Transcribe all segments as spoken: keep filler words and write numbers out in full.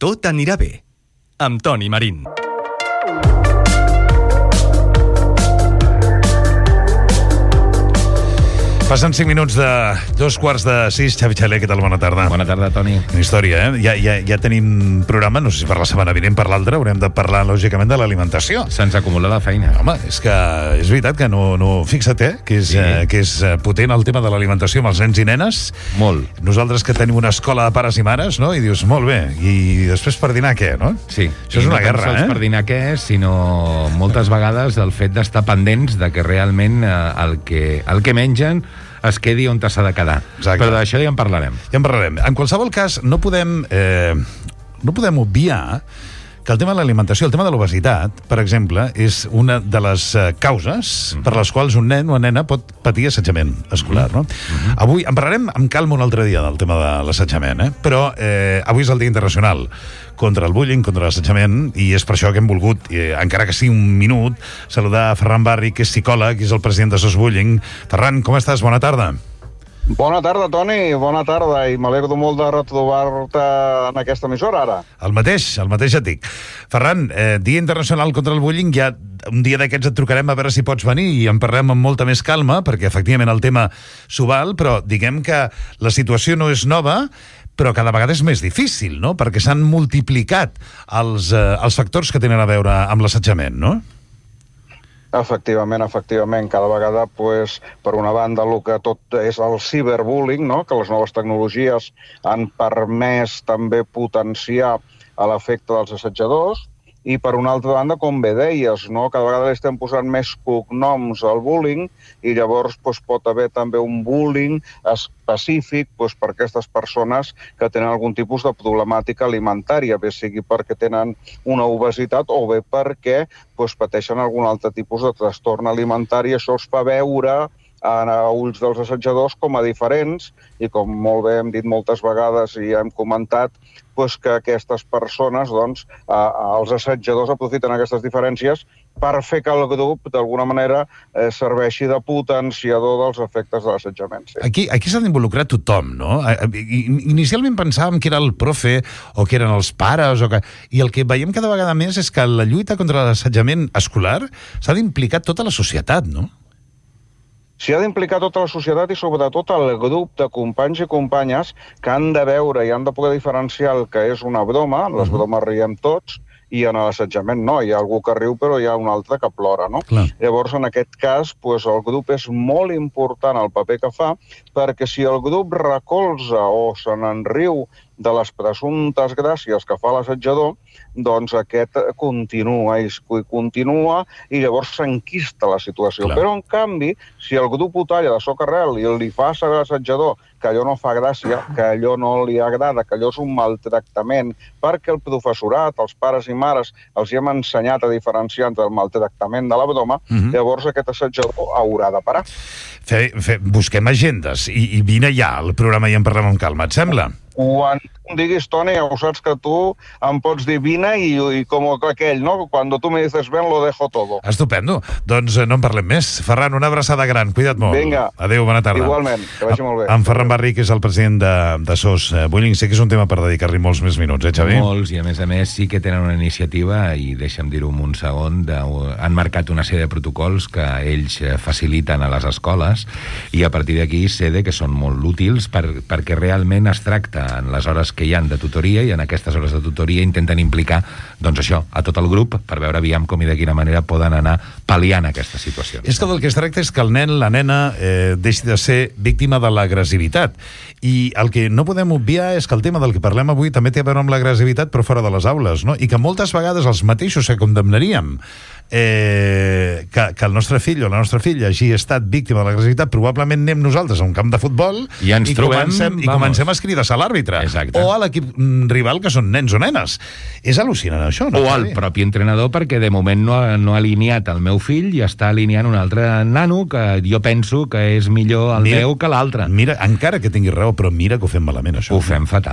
Tot anirà bé, amb Toni Marín. Passen cinc minuts de dos quarts de sis. Xavi Xaler, què tal? Bona tarda. Bona tarda, Toni. Una història, eh? Ja, ja, ja tenim programa, no sé si per la setmana vinent, per l'altra, haurem de parlar, lògicament, de l'alimentació. Se'ns acumula la feina. Home, és que és veritat que no... no fixa't, eh? Que és, sí. eh, que és potent el tema de l'alimentació amb els nens i nenes. Molt. Nosaltres que tenim una escola de pares i mares, no? I dius, molt bé, i després per dinar què, no? Sí. Això és I una no guerra, eh? per dinar què, sinó moltes vegades el fet d'estar pendents de que realment eh, el, que, el que mengen es quedi on s'ha de quedar. Exacte. Però d'això ja en parlarem. Ja en parlarem. En qualsevol cas, no podem, eh, no podem obviar que el tema de l'alimentació, el tema de l'obesitat, per exemple, és una de les eh, causes mm-hmm. per les quals un nen o una nena pot patir assetjament escolar, no? Mm-hmm. Avui en parlarem amb calma un altre dia del tema de l'assetjament, eh? Però eh, avui és el Dia Internacional contra el bullying, contra l'assetjament, i és per això que hem volgut, eh, encara que sigui un minut, saludar a Ferran Barri, que és psicòleg, que és el president de SOS Bullying. Ferran, com estàs? Bona tarda. Bona tarda, Toni, bona tarda, i m'alegro molt de retrobar-te en aquesta emissora, ara. El mateix, el mateix et dic. Ferran, eh, Dia Internacional contra el Bullying, ja un dia d'aquests et trucarem a veure si pots venir i en parlem amb molta més calma, perquè efectivament el tema s'ho val, però diguem que la situació no és nova, però cada vegada és més difícil, no? Perquè s'han multiplicat els, eh, els factors que tenen a veure amb l'assetjament, no? Efectivament, efectivament. Cada vegada, pues, per una banda, el que tot és el ciberbullying, no? Que les noves tecnologies han permès també potenciar l'efecte dels assetjadors, i per una altra banda, com bé deies, no? Cada vegada li estem posant més cognoms al bullying, i llavors pues, pot haver també un bullying específic pues, per aquestes persones que tenen algun tipus de problemàtica alimentària, bé sigui perquè tenen una obesitat o bé perquè pues, pateixen algun altre tipus de trastorn alimentari. Això es fa veure a ulls dels assetjadors com a diferents, i com molt bé hem dit moltes vegades i hem comentat, doncs que aquestes persones, doncs, eh, els assetjadors aprofiten aquestes diferències per fer que el grup, d'alguna manera, eh, serveixi de potenciador dels efectes de l'assetjament. Sí. Aquí, aquí s'ha d'involucrar tothom, no? Inicialment pensàvem que era el profe o que eren els pares, o que... i el que veiem cada vegada més és que la lluita contra l'assetjament escolar s'ha d'implicar tota la societat, no? S'hi ha d'implicar tota la societat i sobretot el grup de companys i companyes que han de veure i han de poder diferenciar el que és una broma, les bromes riem tots, i en l'assetjament no, hi ha algú que riu però hi ha un altre que plora, no? Clar. Llavors, en aquest cas, pues, el grup és molt important el paper que fa, perquè si el grup recolza o se n'enriu de les presumptes gràcies que fa l'assetjador, doncs aquest continua i continua i llavors s'enquista la situació. Clar. Però, en canvi, si el grup ho talla de socarrel i li fa saber a l'assetjador que allò no fa gràcia, que allò no li agrada, que allò és un maltractament, perquè el professorat, els pares i mares, els hi hem ensenyat a diferenciar entre el maltractament de la broma, uh-huh. llavors aquest assetjador haurà de parar. Fe, fe, busquem agendes i, i vine ja al programa i en parlem amb calma, et sembla? Quan em diguis, Toni, ja ho saps que tu em pots dir vine i, i com aquell, no? Quan tu me dices ven, lo dejo todo. Estupendo. Doncs no en parlem més. Ferran, una abraçada gran. Cuida't molt. Vinga. Adéu, bona tarda. Igualment, que vagi molt bé. En Ferran Barri, que és el president de, de SOS Bullying. Sé que és un tema per dedicar-li molts més minuts, eh, Xavi? Molts, i a més a més sí que tenen una iniciativa, i deixa'm dir-ho un segon, de, han marcat una sèrie de protocols que ells faciliten a les escoles, i a partir d'aquí sé que són molt útils per, perquè realment es tracta en les hores que hi han de tutoria, i en aquestes hores de tutoria intenten implicar, doncs això, a tot el grup per veure aviam com i de quina manera poden anar pal·liant aquestes situacions. És que del que es tracta és que el nen, la nena, eh, deixi de ser víctima de l'agressivitat. I el que no podem obviar és que el tema del que parlem avui també té a veure amb l'agressivitat, però fora de les aules, no? I que moltes vegades els mateixos que condemnaríem eh, que, que el nostre fill o la nostra filla hagi estat víctima de l'agressivitat, probablement anem nosaltres a un camp de futbol i ens i trobem, comencem, i comencem a escridar a l'àrbitre. Exacte. O a l'equip rival, que són nens o nenes. És al·lucinant, això, no? O al propi entrenador, perquè de moment no ha, no ha alineat el meu fill i està alineant un altre nano que jo penso que és millor el mira, meu que l'altre. Mira, encara que tingui raó, però mira que ho fem malament, això. Ho fem fatal.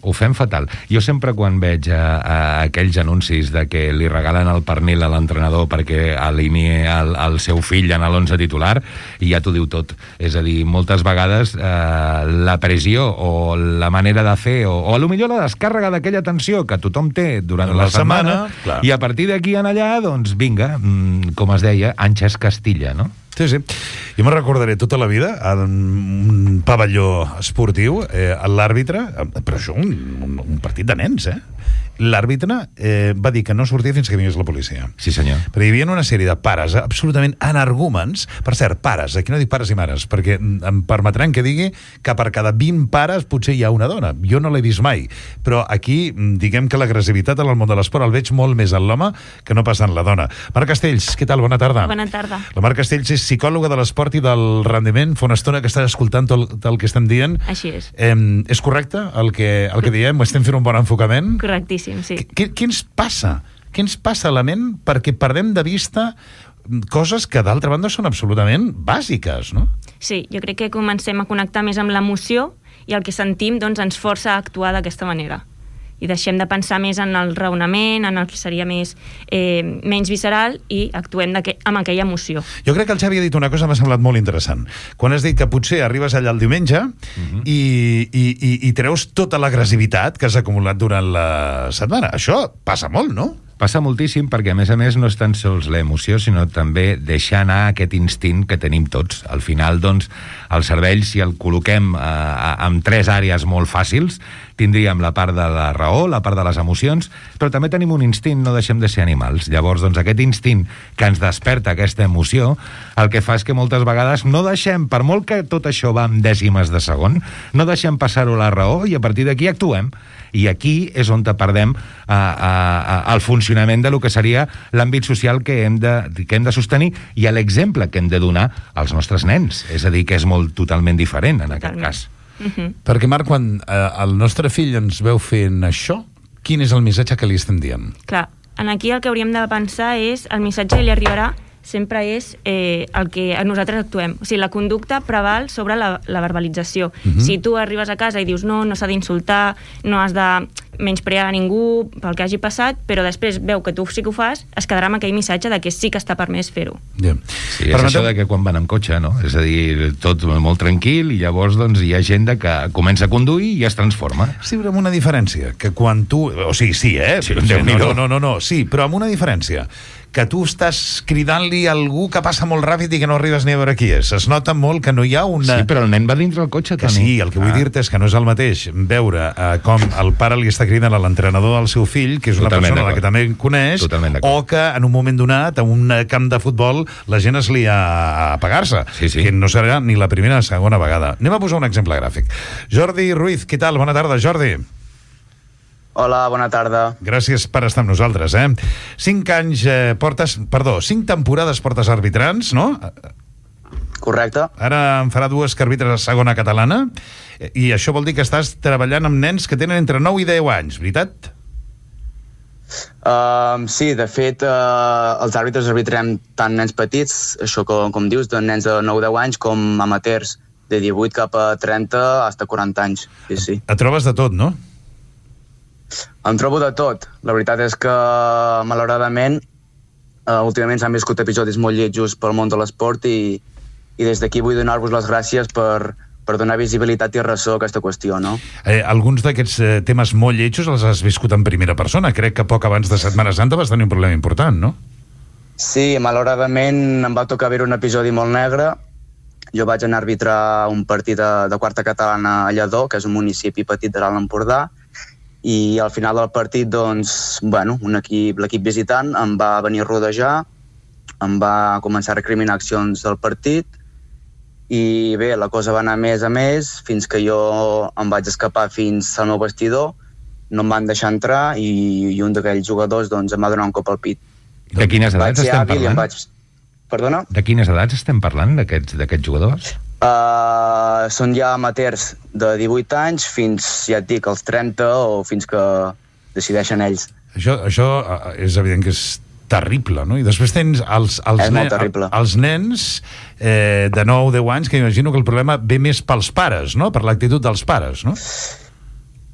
ho fem fatal. Jo sempre quan veig a, a aquells anuncis de que li regalen el pernil a l'entrenador perquè alineï el, el seu fill en l'onze titular, i ja t'ho diu tot. És a dir, moltes vegades eh, la pressió o la manera de fer, o, o a lo millor la descàrrega d'aquella tensió que tothom té durant la, la setmana, setmana i a partir d'aquí en allà, doncs vinga, com es deia, Anxes Castilla, no? Sí, sí. Jo me'n recordaré tota la vida en un pavelló esportiu, eh, l'àrbitre, però això un, un, un partit de nens, eh? L'àrbitre eh, va dir que no sortia fins que vingués la policia. Sí, senyor. Però hi havia una sèrie de pares absolutament energúmens. Per cert, pares, aquí no dic pares i mares, perquè em permetran que digui que per cada vint pares potser hi ha una dona. Jo no l'he vist mai, però aquí diguem que l'agressivitat en el món de l'esport el veig molt més en l'home que no pas en la dona. Marc Castells, què tal? Bona tarda. Bona tarda. La Marc Castells és psicòloga de l'esport i del rendiment. Fa una estona que estàs escoltant tot, tot el que estem dient. Així és. Eh, és correcte el que, el que diem? Estem fent un bon enfocament? Correctíssim. Sí. Què, què ens passa? Què ens passa a la ment perquè perdem de vista coses que d'altra banda són absolutament bàsiques, no? Sí, jo crec que comencem a connectar més amb l'emoció i el que sentim doncs, ens força a actuar d'aquesta manera. I deixem de pensar més en el raonament, en el que seria més, eh, menys visceral, i actuem amb aquella emoció. Jo crec que el Xavi ha dit una cosa que m'ha semblat molt interessant. Quan has dit que potser arribes allà el diumenge uh-huh. i, i, i, i treus tota l'agressivitat que has acumulat durant la setmana. Això passa molt, no? Passa moltíssim perquè, a més a més, no és tan sols l'emoció, sinó també deixar anar aquest instint que tenim tots. Al final, doncs, el cervell, si el col·loquem eh, en tres àrees molt fàcils, tindríem la part de la raó, la part de les emocions, però també tenim un instint, no deixem de ser animals. Llavors, doncs, aquest instint que ens desperta aquesta emoció, el que fa és que moltes vegades no deixem, per molt que tot això va en dècimes de segon, no deixem passar-ho a la raó i a partir d'aquí actuem. I aquí és on perdem uh, uh, uh, el funcionament de lo que seria l'àmbit social que hem de, que hem de sostenir i l'exemple que hem de donar als nostres nens. És a dir, que és molt totalment diferent en aquest cas. Uh-huh. Perquè, Marc, quan uh, el nostre fill ens veu fent això, quin és el missatge que li estem dient? Clar, aquí el que hauríem de pensar és el missatge que li arribarà sempre és eh, el que nosaltres actuem. O sigui, la conducta preval sobre la, la verbalització. Uh-huh. Si tu arribes a casa i dius no, no s'ha d'insultar, no has de menysprear a ningú pel que hagi passat, però després veu que tu sí que ho fas, es quedarà amb aquell missatge de que sí que està permès fer-ho. Yeah. Sí, és Permetem... això de que quan van amb cotxe, no? És a dir, tot molt tranquil i llavors doncs, hi ha gent que comença a conduir i es transforma. Sí, però amb una diferència, que quan tu... O sigui, sí, eh? Sí, sí, no, no, no, no, sí, però amb una diferència, que tu estàs cridant-li a algú que passa molt ràpid i que no arribes ni a veure qui és. Es nota molt que no hi ha una... Sí, però el nen va dintre el cotxe, que sí, el que vull ah. dir-te és que no és el mateix veure uh, com el pare li està cridant a l'entrenador del seu fill, que és una Totalment persona a la que també coneix, o que en un moment donat, a un camp de futbol, la gent es lia a apagar-se, sí, sí. que no serà ni la primera ni la segona vegada. Anem a posar un exemple gràfic. Jordi Ruiz, què tal? Bona tarda, Jordi. Hola, bona tarda. Gràcies per estar amb nosaltres, eh? Cinc anys eh, portes... Perdó, cinc temporades portes arbitrants, no? Correcte. Ara en farà dues que arbitres a segona catalana, i això vol dir que estàs treballant amb nens que tenen entre nou i deu anys, veritat? Uh, sí, de fet, uh, els àrbitres arbitrem tant nens petits, això com, com dius, de nens de nou a deu anys, com amateurs, de divuit cap a trenta fins a quaranta anys. Sí, sí. Et trobes de tot, no? Em trobo de tot. La veritat és que, malauradament, uh, últimament s'han viscut episodis molt lletjos pel món de l'esport i, i des d'aquí vull donar-vos les gràcies per, per donar visibilitat i ressò a aquesta qüestió, no? Eh, alguns d'aquests eh, temes molt lletjos els has viscut en primera persona. Crec que poc abans de Setmana Santa vas tenir un problema important, no? Sí, malauradament em va tocar veure un episodi molt negre. Jo vaig anar a arbitrar un partit de, de quarta catalana a Lledó, que és un municipi petit de l'Alt Empordà, i al final del partit, doncs, bueno, un equip, l'equip visitant em va venir a rodejar, em va començar a recriminar accions del partit, i bé, la cosa va anar més a més, fins que jo em vaig escapar fins al meu vestidor, no em van deixar entrar, i, i un d'aquells jugadors doncs, em va donar un cop al pit. De quines edats estem parlant? Vaig... Perdona? De quines edats estem parlant, d'aquests d'aquests jugadors? Uh, són ja amateurs de divuit anys fins, ja et dic, als trenta o fins que decideixen ells. Això, això és evident que és terrible, no? I després tens els, els, nen, els nens eh, de nou o deu anys, que imagino que el problema ve més pels pares, no? Per l'actitud dels pares, no?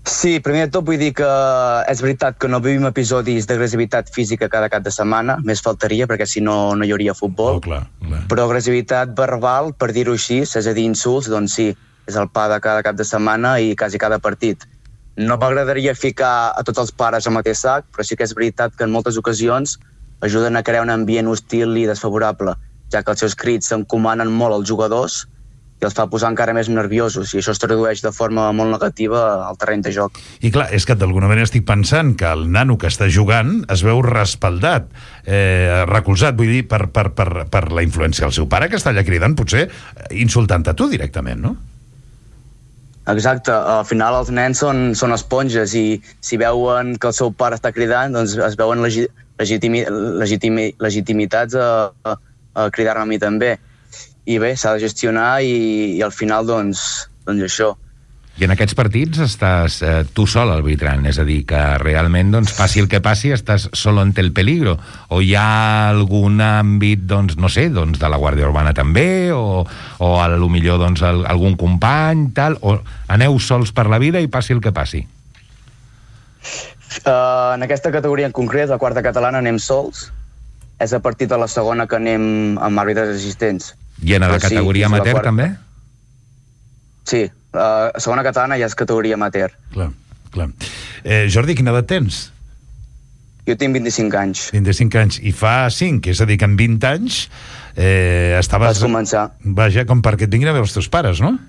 Sí, primer de tot vull dir que és veritat que no vivim episodis d'agressivitat física cada cap de setmana, més faltaria, perquè si no no hi hauria futbol. Oh, clar, clar. Però agressivitat verbal, per dir-ho així, és a dir, insults, doncs sí, és el pa de cada cap de setmana i quasi cada partit. No m'agradaria ficar a tots els pares al mateix sac, però sí que és veritat que en moltes ocasions ajuden a crear un ambient hostil i desfavorable, ja que els seus crits encomanen molt als jugadors i els fa posar encara més nerviosos, i això es tradueix de forma molt negativa al terreny de joc. I clar, és que d'alguna manera estic pensant que el nano que està jugant es veu respaldat, eh, recolzat, vull dir, per, per, per, per la influència del seu pare, que està allà cridant, potser insultant a tu directament, no? Exacte, al final els nens són, són esponges i si veuen que el seu pare està cridant, doncs es veuen legi, legitimi, legitimi, legitimitats a, a, a cridar-me a mi també. I bé, s'ha de gestionar i, i al final, doncs, doncs això. I en aquests partits estàs eh, tu sol arbitrant, és a dir, que realment, doncs, passi el que passi, estàs solo ante el peligro, o hi ha algun àmbit, doncs, no sé, doncs, de la Guàrdia Urbana també, o, o a lo millor, doncs, el, algun company, tal, o aneu sols per la vida i passi el que passi? Uh, en aquesta categoria en concret, la quarta catalana, anem sols. És a partir de la segona que anem amb àrbitres assistents. I en la Però categoria sí, amateur, també? Sí, la uh, segona catalana ja és categoria amateur. Clar, clar. Eh, Jordi, quina edat tens? Jo tinc vint-i-cinc anys. vint-i-cinc anys. I fa cinc, és a dir, que en vint anys eh, estaves... Vas començar. Vaja, com perquè et vinguin a veure els teus pares, no?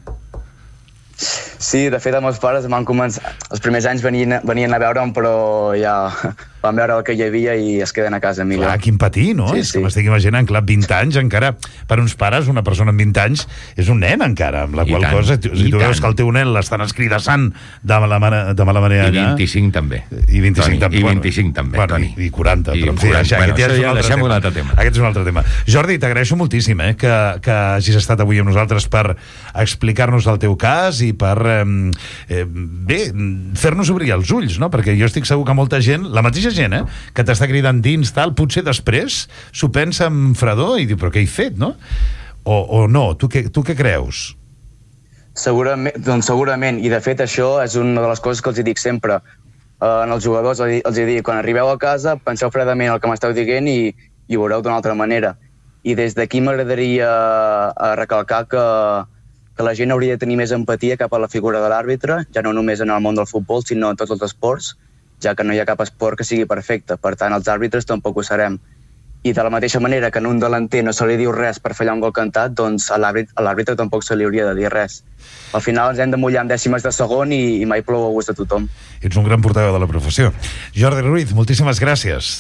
Sí, de fet, els meus pares van començar... Els primers anys venien, venien a veure'm, però ja van veure el que hi havia i es queden a casa millor. Clar, quin patir, no? Sí, és sí. que m'estic imaginant, clar, vint anys encara, per uns pares, una persona amb vint anys és un nen encara, amb la I qual tant, cosa, si tu tant. veus que el teu nen l'estan escridassant de mala, manera, de mala manera I allà... vint-i-cinc també. I vint-i-cinc Toni, també. I vint-i-cinc també, bueno, Toni. I, i quaranta, I però en fi, quaranta. això, Bueno, aquest ja això és ja un altre deixem tema. un altre tema. Aquest és un altre tema. Jordi, t'agraeixo moltíssim eh, que, que hagis estat avui amb nosaltres per explicar-nos el teu cas i per, eh, eh, bé, fer-nos obrir els ulls, no? Perquè jo estic segur que molta gent, la mateixa gent, eh, que t'està cridant dins, tal, potser després s'ho pensa amb fredor i diu, però què he fet, no? O, o no, tu què, tu què creus? Segurament, doncs segurament, i de fet això és una de les coses que els dic sempre. Uh, en els jugadors els, els dic, quan arribeu a casa, penseu fredament el que m'esteu dient i, i ho veureu d'una altra manera. I des d'aquí m'agradaria uh, recalcar que, que la gent hauria de tenir més empatia cap a la figura de l'àrbitre, ja no només en el món del futbol, sinó en tots els esports, ja que no hi ha cap esport que sigui perfecte. Per tant, els àrbitres tampoc ho serem. I de la mateixa manera que en un delanter no se li diu res per fallar un gol cantat, doncs a l'àrbitre tampoc se li hauria de dir res. Al final ens hem de mullar en dècimes de segon i, i mai plou a gust de tothom. Ets un gran portaveu de la professió. Jordi Ruiz, moltíssimes gràcies.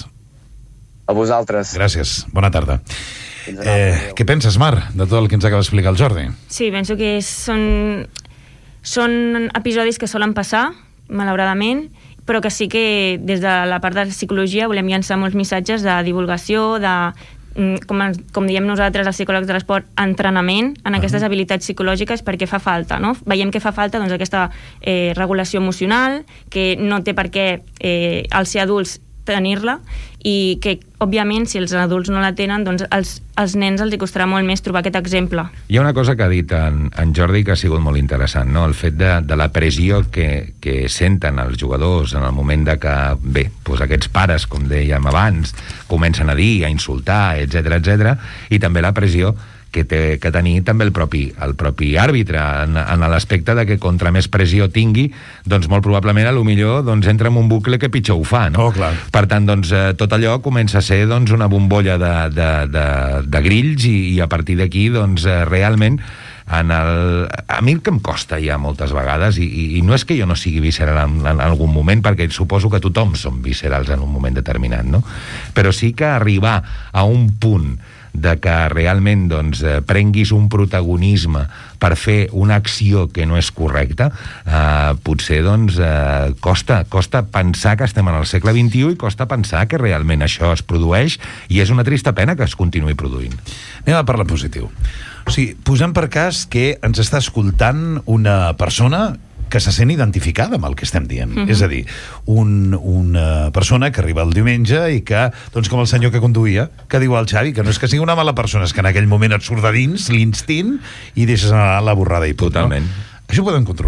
A vosaltres. Gràcies. Bona tarda. Fins Eh, què penses, Mar, de tot el que ens acaba d'explicar el Jordi? Sí, penso que són, són episodis que solen passar, malauradament, però que sí que des de la part de la psicologia volem llançar molts missatges de divulgació, de, com, com diem nosaltres els psicòlegs de l'esport, entrenament en aquestes habilitats psicològiques, perquè fa falta, no? Veiem que fa falta doncs, aquesta eh, regulació emocional, que no té per què eh, els ser adults tenir-la, i que, òbviament, si els adults no la tenen, doncs els, als nens els hi costarà molt més trobar aquest exemple. Hi ha una cosa que ha dit en, en Jordi que ha sigut molt interessant, no? El fet de, de la pressió que, que senten els jugadors en el moment de que, bé, doncs aquests pares, com dèiem abans, comencen a dir, a insultar, etcètera, etcètera, i també la pressió que té que tenir també el propi, el propi àrbitre, en, en l'aspecte de que contra més pressió tingui, doncs molt probablement a lo millor doncs, entra en un bucle que pitjor ho fa, no? Oh, clar. Per tant, doncs, eh, tot allò comença a ser doncs, una bombolla de, de, de, de grills i, i a partir d'aquí, doncs, eh, realment, en el... a mi el que em costa ja moltes vegades, i, i, i no és que jo no sigui visceral en, en algun moment, perquè suposo que tothom som viscerals en un moment determinat, no? Però sí que arribar a un punt de que realment doncs, eh, prenguis un protagonisme per fer una acció que no és correcta, eh, potser doncs, eh, costa, costa pensar que estem en el segle vint-i-u i costa pensar que realment això es produeix i és una trista pena que es continuï produint. Anem a parlar positiu. O sigui, posem per cas que ens està escoltant una persona que se sent identificada amb el que estem dient. Uh-huh. És a dir, un, una persona que arriba el diumenge i que, doncs com el senyor que conduïa, que diu al Xavi, que no és que sigui una mala persona, és que en aquell moment et surt de dins l'instint i deixes anar la borrada i punt. Totalment. No? Això ho podem controlar?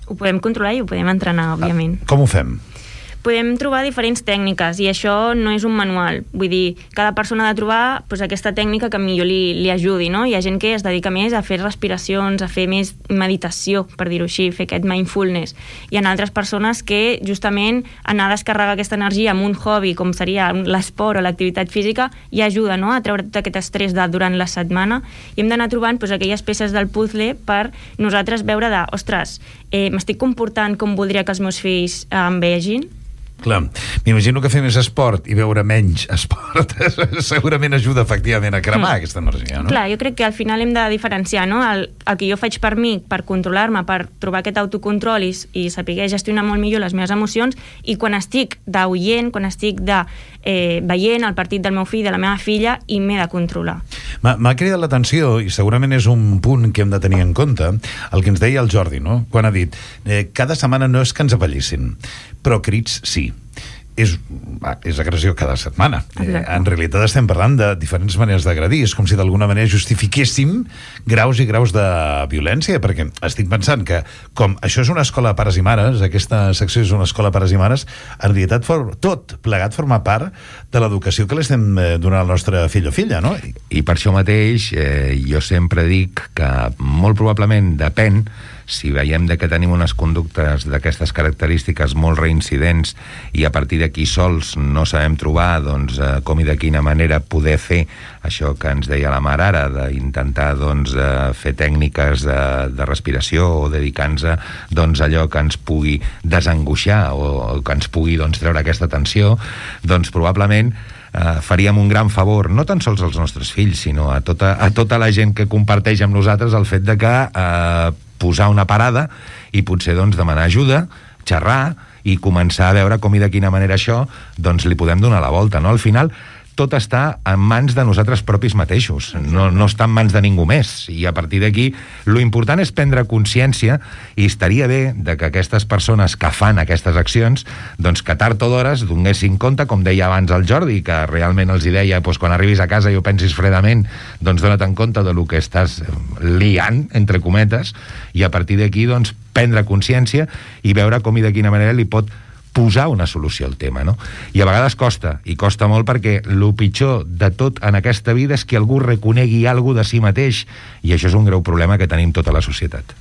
ho podem controlar i ho podem entrenar, òbviament. Ah, com ho fem? Podem trobar diferents tècniques i això no és un manual. Vull dir, cada persona ha de trobar doncs, aquesta tècnica que millor li, li ajudi, no? Hi ha gent que es dedica més a fer respiracions, a fer més meditació, per dir-ho així, fer aquest mindfulness. Hi ha altres persones que justament anar a descarregar aquesta energia amb un hobby, com seria l'esport o l'activitat física, i ajuda, no?, a treure tot aquest estrès de, durant la setmana, i hem d'anar trobant doncs, aquelles peces del puzzle per nosaltres veure de, ostres, eh, m'estic comportant com voldria que els meus fills eh, em vegin? Clar, m'imagino que fer més esport i veure menys esport segurament ajuda efectivament a cremar mm. aquesta energia, no? Clar, jo crec que al final hem de diferenciar, no?, el, el que jo faig per mi, per controlar-me, per trobar aquest autocontrol i, i saber gestionar molt millor les meves emocions, i quan estic d'oient, quan estic de, eh, veient el partit del meu fill, de la meva filla, i m'he de controlar. M'ha cridat l'atenció, i segurament és un punt que hem de tenir en compte, el que ens deia el Jordi, no?, quan ha dit eh, cada setmana no és que ens apallissin, però crits sí. És, és agressió cada setmana. Eh, en realitat estem parlant de diferents maneres d'agredir. És com si d'alguna manera justifiquéssim graus i graus de violència, perquè estic pensant que com això és una escola de pares i mares, aquesta secció és una escola de pares i mares, en realitat for, tot plegat forma part de l'educació que li estem donant al nostre fill o filla, no? I, i per això mateix eh, jo sempre dic que molt probablement depèn si veiem de que tenim unes conductes d'aquestes característiques molt reincidents i a partir d'aquí sols no sabem trobar doncs, eh, com i de quina manera poder fer això que ens deia la mare ara, d'intentar doncs, eh, fer tècniques de, de respiració o dedicar-nos a doncs, allò que ens pugui desangoixar o, o que ens pugui doncs, treure aquesta tensió, doncs probablement Uh, faríem un gran favor, no tan sols als nostres fills, sinó a tota, a tota la gent que comparteix amb nosaltres el fet de que uh, posar una parada i potser doncs, demanar ajuda, xerrar i començar a veure com i de quina manera això doncs, li podem donar la volta, no? Al final tot està en mans de nosaltres propis mateixos, no, no està en mans de ningú més, i a partir d'aquí lo important és prendre consciència, i estaria bé de que aquestes persones que fan aquestes accions, doncs que tard o d'hores donessin compte, com deia abans el Jordi, que realment els hi deia, doncs quan arribis a casa i ho pensis fredament, doncs dona't en compte de lo que estàs liant, entre cometes, i a partir d'aquí doncs prendre consciència i veure com i de quina manera li pot posar una solució al tema, no? I a vegades costa, i costa molt perquè el pitjor de tot en aquesta vida és que algú reconegui alguna de si mateix, i això és un greu problema que tenim tota la societat.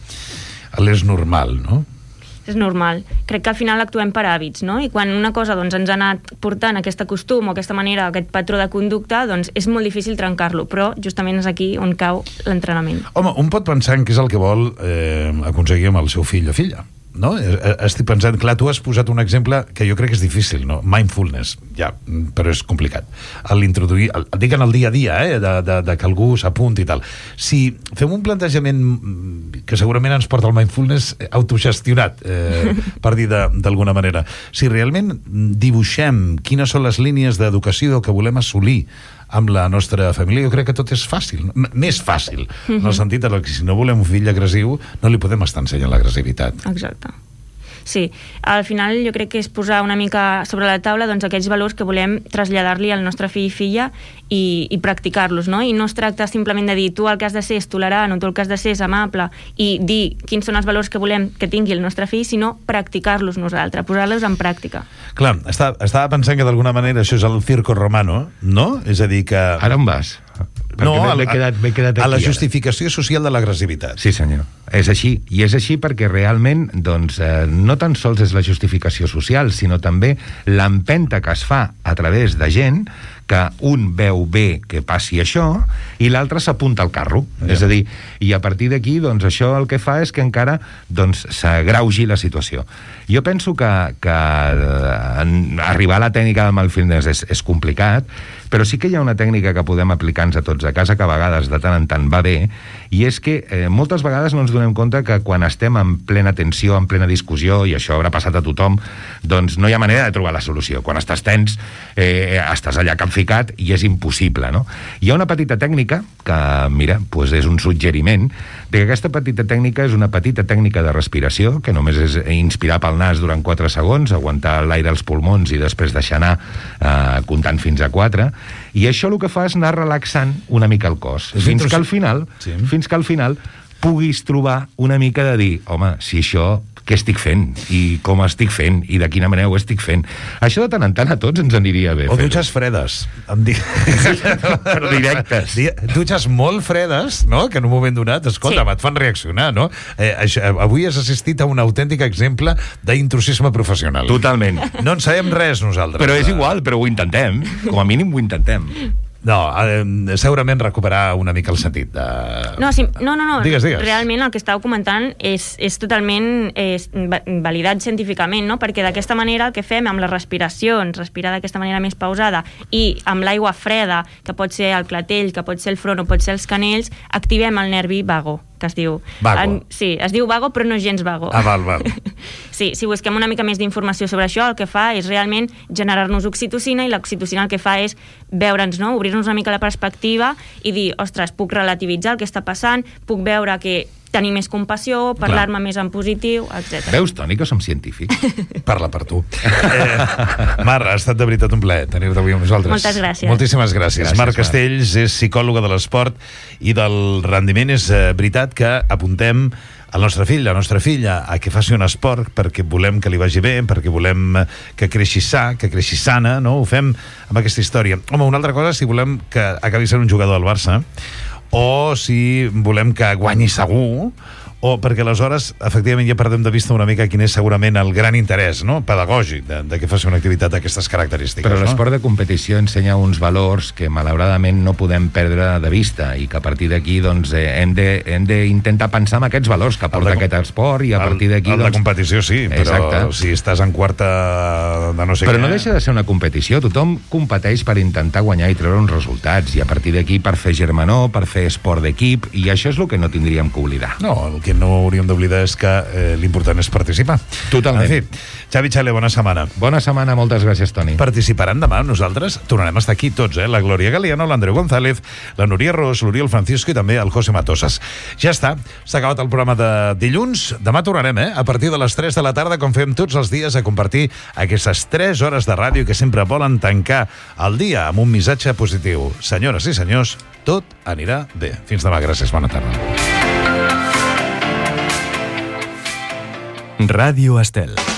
És normal, no? És normal. Crec que al final actuem per hàbits, no? I quan una cosa doncs, ens ha anat portant aquest costum o aquesta manera, aquest patró de conducta, doncs és molt difícil trencar-lo, però justament és aquí on cau l'entrenament. Home, un pot pensar en què és el que vol eh, aconseguir amb el seu fill o filla, no? Estic pensant, clar, tu has posat un exemple que jo crec que és difícil, no? Mindfulness, ja, però és complicat. L'introduir, el, dic en el dia a dia, eh? de, de, de que algú s'apunti i tal. Si fem un plantejament que segurament ens porta al mindfulness autogestionat, eh, per dir d'alguna manera, si realment dibuixem quines són les línies d'educació que volem assolir amb la nostra família, jo crec que tot és fàcil, més fàcil, mm-hmm. en el sentit que si no volem un fill agressiu no li podem estar ensenyant l'agressivitat. Exacte. Sí, al final jo crec que és posar una mica sobre la taula doncs, aquells valors que volem traslladar-li al nostre fill i filla i, i practicar-los, no? I no es tracta simplement de dir tu el que has de ser és tolerant o tu el que has de ser és amable i dir quins són els valors que volem que tingui el nostre fill, sinó practicar-los nosaltres, posar-los en pràctica. Clar, estava, estava pensant que d'alguna manera això és el circo romano, no? És a dir que... Ara on vas? Perquè no, m'he quedat, m'he quedat aquí, a la justificació ara. Social de l'agressivitat. Sí, senyor. És així. I és així perquè realment doncs, eh, no tan sols és la justificació social, sinó també l'empenta que es fa a través de gent que un veu bé que passi això i l'altre s'apunta al carro. Ja. És a dir, i a partir d'aquí, doncs, això el que fa és que encara doncs, s'agreugi la situació. Jo penso que, que eh, arribar a la tècnica del mindfulness és, és complicat, però sí que hi ha una tècnica que podem aplicar-nos a tots a casa que a vegades de tant en tant va bé, i és que eh, moltes vegades no ens donem compte que quan estem en plena tensió, en plena discussió, i això haurà passat a tothom, doncs no hi ha manera de trobar la solució. Quan estàs tens, eh, estàs allà capficat i és impossible, no? Hi ha una petita tècnica que, mira, doncs és un suggeriment, de que aquesta petita tècnica és una petita tècnica de respiració, que només és inspirar pel nas durant quatre segons, aguantar l'aire als pulmons i després deixar anar eh, comptant fins a quatre, i això el que fa és anar relaxant una mica el cos, és fins que al final sí. fins que al final puguis trobar una mica de dir, home, si això què estic fent i com estic fent i de quina manera ho estic fent. Això de tant en tant a tots ens aniria bé. O dutxes fredes. Em dic... Però directes. Dutxes molt fredes, no?, que en un moment donat, escolta, sí. et fan reaccionar, no? Eh, això, avui has assistit a un autèntic exemple d'intrusisme professional. Totalment. No en sabem res nosaltres. Però és igual, però ho intentem. Com a mínim ho intentem. No, eh, segurament recuperar una mica el sentit de... No, sí, no, no, no. Digues, digues. Realment el que estàveu comentant és, és totalment és, validat científicament, no? Perquè d'aquesta manera el que fem amb les respiracions, respirar d'aquesta manera més pausada, i amb l'aigua freda, que pot ser el clatell, que pot ser el front o pot ser els canells, activem el nervi vago, que es diu... Vago. En, sí, es diu vago, però no gens vago. Ah, val, val. Sí, si busquem una mica més d'informació sobre això, el que fa és realment generar-nos oxitocina, i l'oxitocina el que fa és veure'ns, no?, obrir-nos una mica la perspectiva i dir, ostres, puc relativitzar el que està passant, puc veure que tenir més compassió, parlar-me més en positiu, etcètera. Veus, Toni, que som científics? Parla per tu. Eh, Mar, ha estat de veritat un plaer tenir-te avui amb nosaltres. Moltes gràcies. Moltíssimes gràcies. Gràcies, Mar Mar. Castells és psicòloga de l'esport i del rendiment. És eh, veritat que apuntem al nostre fill, a la nostra filla, a que faci un esport perquè volem que li vagi bé, perquè volem que creixi sa, que creixi sana, no? Ho fem amb aquesta història. Home, una altra cosa, si volem que acabi sent un jugador del Barça, o si volem que guanyi segur, o perquè aleshores, efectivament, ja perdem de vista una mica quin és segurament el gran interès, no?, pedagògic de, de que faci una activitat d'aquestes característiques. Però no? l'esport de competició ensenya uns valors que malauradament no podem perdre de vista i que a partir d'aquí doncs, eh, hem d'intentar pensar en aquests valors que porta aquest esport i a partir d'aquí... El, el doncs... de competició sí, però Exacte. si estàs en quarta de no sé però què... no deixa de ser una competició, tothom competeix per intentar guanyar i treure uns resultats i a partir d'aquí per fer germanor, per fer esport d'equip, i això és el que no tindríem que oblidar. No, el que no hauríem d'oblidar és que eh, l'important és participar. Totalment. En fi, Xavi Xale, bona setmana. Bona setmana, moltes gràcies, Toni. Participaran demà, nosaltres tornarem a estar aquí tots, eh? La Glòria Galiano, l'Andreu González, la Núria Ros, l'Oriol Francisco i també el José Matosas. Ja està, s'ha acabat el programa de dilluns. Demà tornarem, eh? A partir de les tres de la tarda, com fem tots els dies, a compartir aquestes tres hores de ràdio que sempre volen tancar el dia amb un missatge positiu. Senyores i senyors, tot anirà bé. Fins demà, gràcies, bona tarda. Radio Estel.